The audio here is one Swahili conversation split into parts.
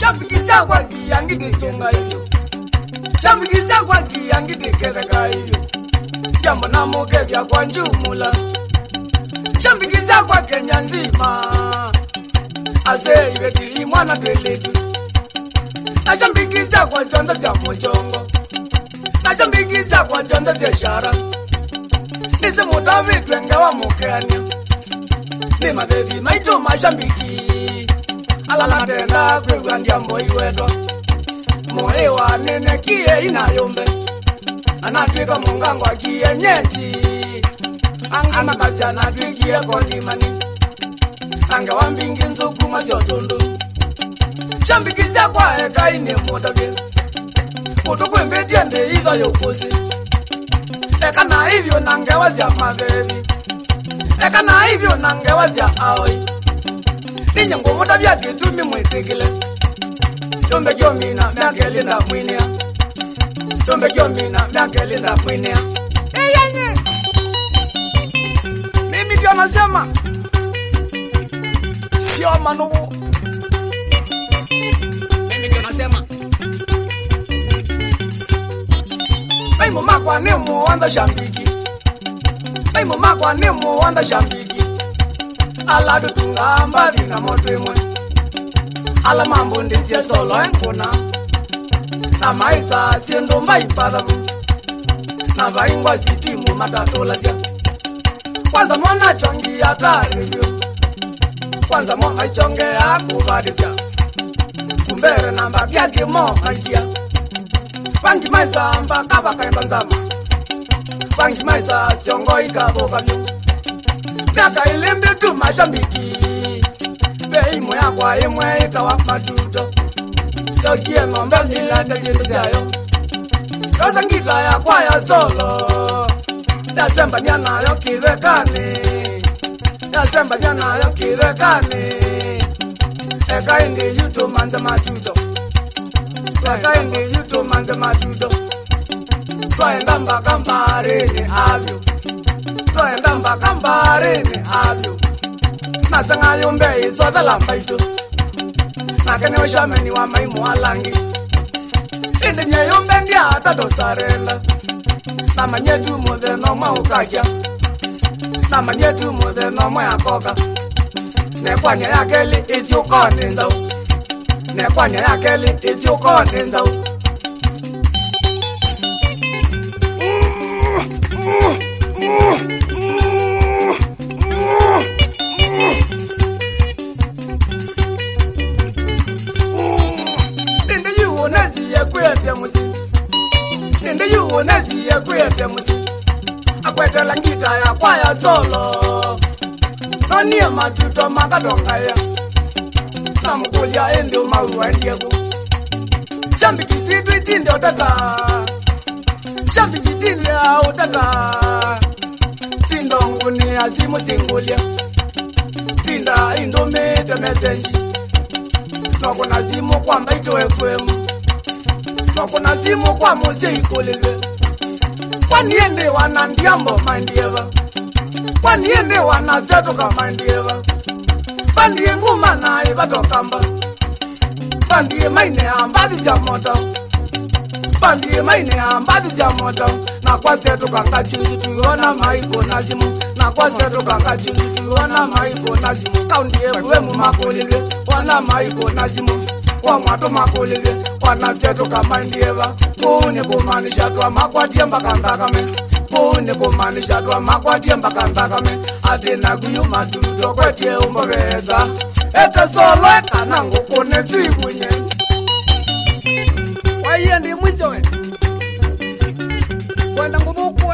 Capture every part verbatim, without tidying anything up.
Chambikisa kwa kiyangi kichunga hivyo. Chambikisa kwa kiyangi kikereka hivyo. Jambo na muke vya kwa njumula. Chambikisa kwa Kenya nzima. Ase ibeti mwana tweletu. Na chambikisa kwa zonda za mojongo. Na chambikisa kwa zonda za shara. Nise mutavi twenga mukenya. Ni mabebi maito machambiki. Alala tenda kwe wandia mboi wedwa. Moe wa nene kie inayombe. Anatwika mungango kie nyeti. Anga makazi anatwikie kondimani. Ange wambingi nzuku maziotundu. Chambikizia kwa eka ine motabye. Kutuku imbediende hiva yokusi. Eka na hivyo nange wazia mabebi. Eka na hivyo nange wazia aoi. Ninyo ngomuta bya kitumi mwitikile. Tombe jomina myakeli na mwinia. Tombe jomina myakeli na mwinia. Eyenye. Mimi ndio nasema. Sio manuvu. Mimi ndio nasema. Ai mama kwa nemo wanda shambiki. Ai mama kwa nemo wanda shambiki. Ala dutunga mbali na modwemwe. Ala mambo ndisia solo enkuna. Na maisa siendo mbaipadabu. Na vaingwa sitimu matatola sia. Kwanza mwana chongi ya tarivyo. Kwanza mwana chongi ya kubadisia. Kumbere namba gyaki mo haitia. Pangi maisa mbaka wakaimba nzama. Pangi maisa siongo ikaboka vyo. Miaka ilimbi tu machambiki. Bei moya kwa imwe itawa matuto. Yokie ngombe nilate zindu siayo. Yosa ngita ya kwa ya solo. Yasemba nyana yo kivekani. Yasemba nyana yo kivekani. Eka indi yuto manze matuto. Eka indi yuto manze matuto. Twaenda mbaka mbarini avyo. Twaenda mbaka mbarini avyo. Nasanga yombe isoda lambaito. Nakene washameni wa maimu alangi. Indi nye yombe ndia atado sarela. Nama nyetu mode no ma ukaja. Nama nyetu mode no ma yakoka. Nekwanya ya keli isi ukone nzao. Nekwanya ya keli isi ukone nzao. Ninde yu nezi ya kwete musi. Akwete langita ya kwa ya solo. Noni ya matuto makadonga ya. Namukulia ende umaruwa ndiegu. Shambi kisitu itinde otata. Shambi kisili ya otata. Tindo nguni ya simu singulia. Tinda indomete mesenji. Nokuna simu kwa mbaito F M. Nokuna simu kwa muziki lile. Kwaniende wana ndiambo mandieva. Kwaniende wana zetu kama ndieva. Bandie nguma na ibato kamba. Bandie maine ambadi za moto. Bandie maine ambadi za moto. Na kwa zetu kanga juzi tuona maiko na simu. Na kwa zetu kanga juzi tuona maiko na simu. Kaundie buwe mu makolile. Wana maiko na simu. Kwa mwato makolile. Wana zetu kama ndieva. Kune kumanisha tuwa makwatie mbaka ndakame. Kune kumanisha tuwa makwatie mbaka ndakame. Adena kuyu matuto kwetie umbobeza. Ete solo eka nangu kune zikunye. Waiye ndi mwizo we. Wenda mbubukwe.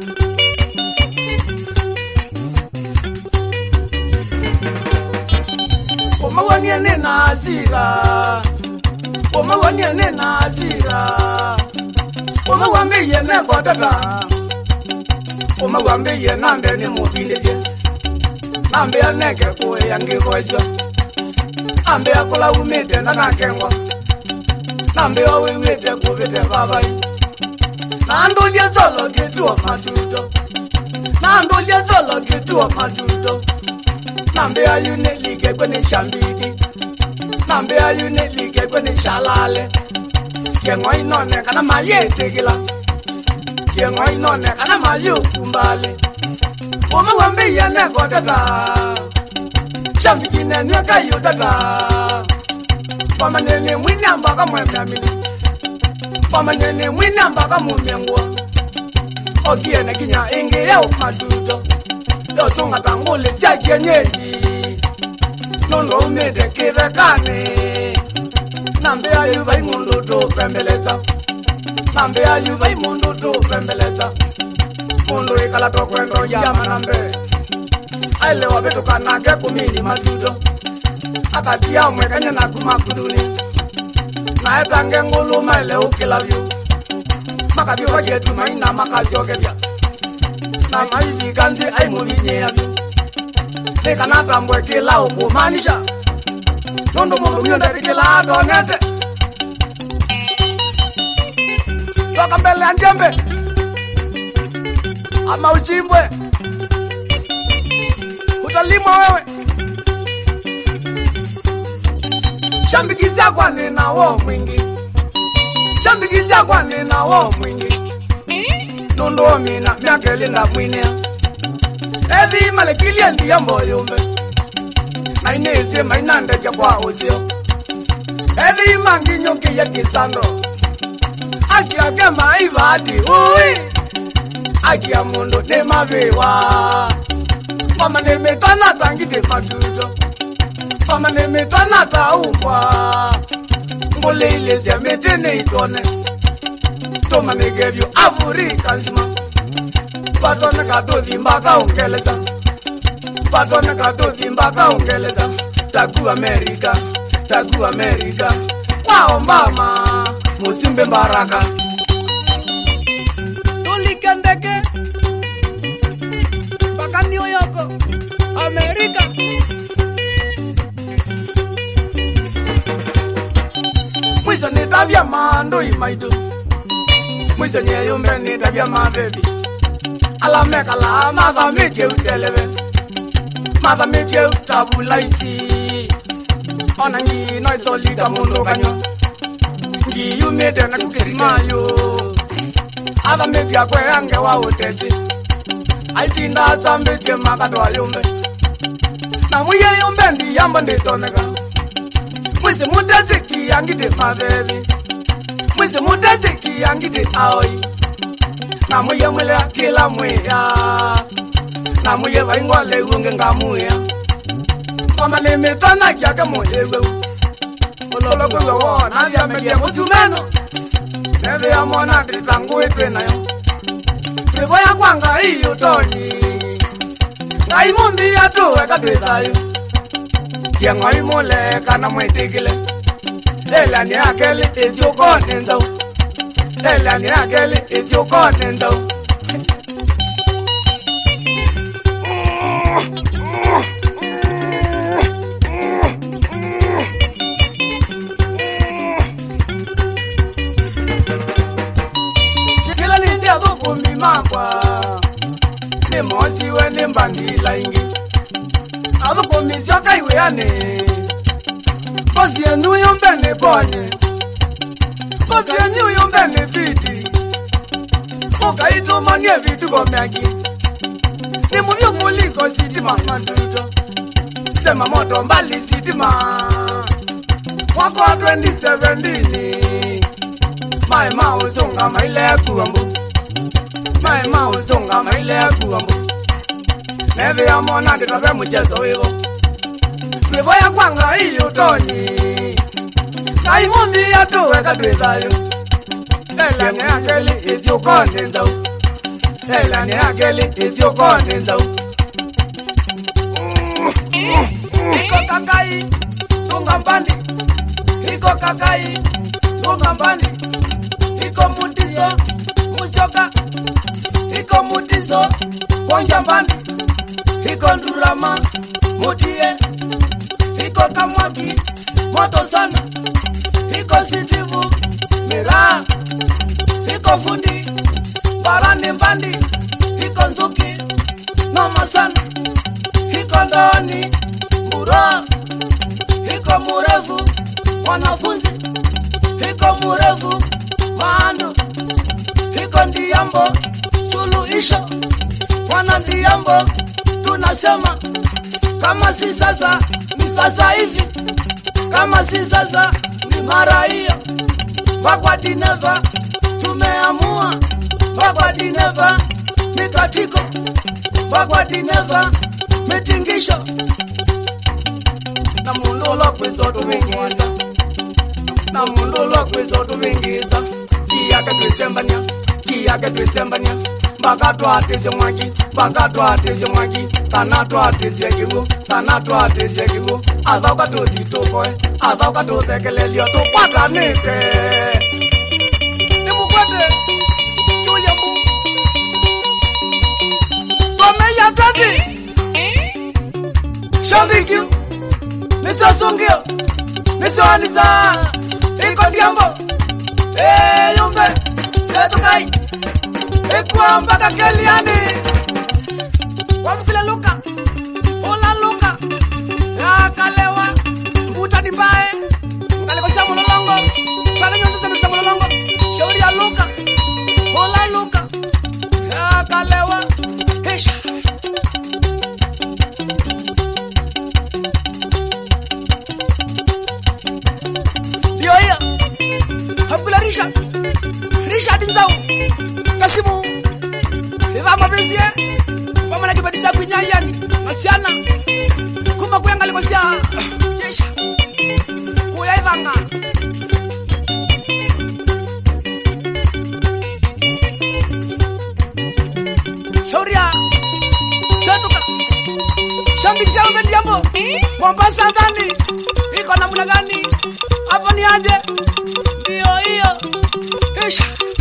Umawanie nena asira. Umawanie nena asira. Umawambiye neko tata. Umawambiye nambe ni mupindisye. Nambe aneke kuwe yangi voisyo. Nambe akula umite na nakengwa. Nambe owe wite kuvite babai. Nandulie zolo kituwa matuto. Nandulie zolo kituwa matuto. Nambe ayune lige kwenye shambidi. Nambe ayune lige kweni shalale Kiengo inone kana mayete gila Kiengo inone kana mayu kumbale Uma wambi ya neko tata Shambiki ne nyaka yu tata Pamanene mwinyamba kama mwemyamini Pamanene mwinyamba kama mwemyangwa Okie ne kinya ingi ya umaduto Yo sunga tangule tia kienyeji Nono umede kirekane Nambe ayuba imundu tu pembeleza Nambe ayuba imundu tu pembeleza Mundu ikala to kwendo yama nambe Aile wabetu kanake kumini matudo Akatia mwekanya na kumakuduni Na etange ngulu maile ukilavyo Makabio wajetu maina makajogebya Na maibi kanzi aimulinye yabyo Nika natambwe kila ukumanisha Nondo mundu myonda kila atonete Toka mbele ya njembe Ama uchimbwe Utalimwa wewe Shambikizia kwa nina wo mwingi Shambikizia kwa nina wo mwingi Nondo omina miake linda mwinia Ethi malekilia ndiya mboyombe Maineze mainande kia kwa osio Ethi manginyo kia kisando Aki ake maivati ui Aki ya mundo ne mavewa Mama ne metana tangite matuto Mama ne metana taupwa Ngole ilezi ya metene itone Toma ne gevyo Afrika nzima Patone kadothi mbaka ungeleza Patone kadothi mbaka ungeleza Tagu Amerika, tagu Amerika Kwao mama, musimbe mbaraka Tulike ndege Baka New York, Amerika Mwiso ni tabia mando imaidu Mwiso nye yumbe ni tabia mabebi Ala meka la mava meche uteleve Mava meche utabula isi Ona ngi no isolika mundo kanyo Ngi yumete na kukisimayo Ava meche ya kwe ange wa utezi Aitinda ata meche makatwa yumbe Na muye yumbe ndi yamba ndi toneka Mwisi mutezi ki yangite mavevi Mwisi mutezi ki yangite aoi Na muye mwele kila mwea Na muye vaingwa leunge nga mwea Mama ne metana kiake mwewe Ololo kwewe wo na vya media musumeno Neve ya mwana tritangu itwe na yo Privo ya kwanga hiyo toni Nga imumbi ya tuwe katweza yo Kiengo imule kana mwetikile Ela ni akeli izio kone nzao Ela ni akeli izio kone nzao Kila ni ndia buku mimakwa Ni mosi we ni mbandila ingi Abuku misioka iwe ane Bosi enu yombe ni bonye Bosi enu yombe ni viti Oka ito manye vitu gomeagi Ni muvyo kuliko sitima manduto Sema moto mbali sitima Wako wa twenty seventeen Mae mauzunga maile ya kuambu Mae mauzunga maile ya kuambu Neve ya mona ditabe mchezo hivo Privo ya kwanga hiyo toni Kaimumbi ya tuwe katwithayo Ela ni akeli isi ukone nzau Ela ni akeli isi ukone nzau Iko kakai Tunga mbandi Iko kakai Tunga mbandi Iko mutiso Musoka Iko mutiso Konja mbandi Iko ndurama Mutie Iko kamwaki Moto sana Iko sitivu Mira Iko fundi Barani mbandi Iko nzuki Noma sana Iko ndoni Mura Iko murefu mwanafunzi iko mrefu mando iko ndiambo suluhisho wana ndiambo tunasema kama si sasa ni sasa hivi kama si sasa ni mara hiyo Bagwa dineva tumeamua Bagwa dineva mikatiko Bagwa dineva mitingisho na mundulo kwezo tumingiza na mundulo kwezo tumingiza kiyake twitsembania kiyake twitsembania Baga twateze mwaki baga twateze mwaki kana twateze gigo kana twateze gigo avaka toditoko avaka totekelelio tukwata nite nimukwate yuyembu tomeya tati shambiki niso sungio niso anisa iko diambo eh yumbe setukai Ekwa mpaka keliani Wamfile luka Ola luka Ya kalewa Mbuta dimbae Mkaleko siya mulolongo Kale nyonsa sebe siya mulolongo Shauri ya luka Ola luka Ya kalewa Hesha Dio hiya Hapkula Richard Richard Nzau Kasimu Iva mapenzie Wama na kipati cha kuinyayani Masiana Kuma kuyanga liko siya Yesha Kuya ivanga Shauria Setuka Shambiki siya umbendi yambo Mombasa gani Iko namuna gani Hapo ni aje Dio iyo Yesha